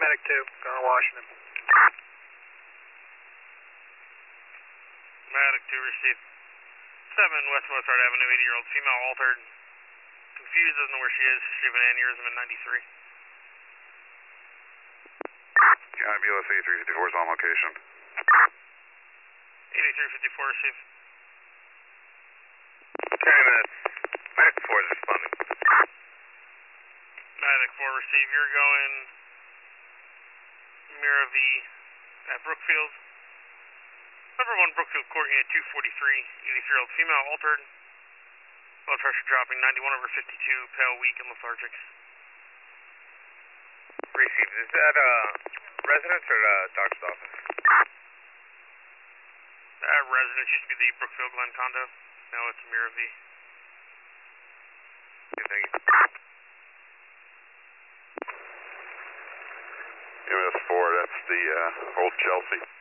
Medic 2, going to Washington. Medic 2 received. 7 West Mozart Avenue, 80-year-old female altered. Confused, doesn't know where she is. She had an aneurysm in 93. Ambulance 8354 is on location. 8354 received. Okay, Medic 4 is responding. Medic 4 received. You're going Mira V at Brookfield. Number 1 Brookfield Court, Unit 243, 83-year-old female altered. Blood pressure dropping 91/52, pale, weak, and lethargic. Received. Is that residence or doctor's office? Residence used to be the Brookfield Glen condo. Now it's Mira V. Okay, thank you. MS4, that's the old Chelsea.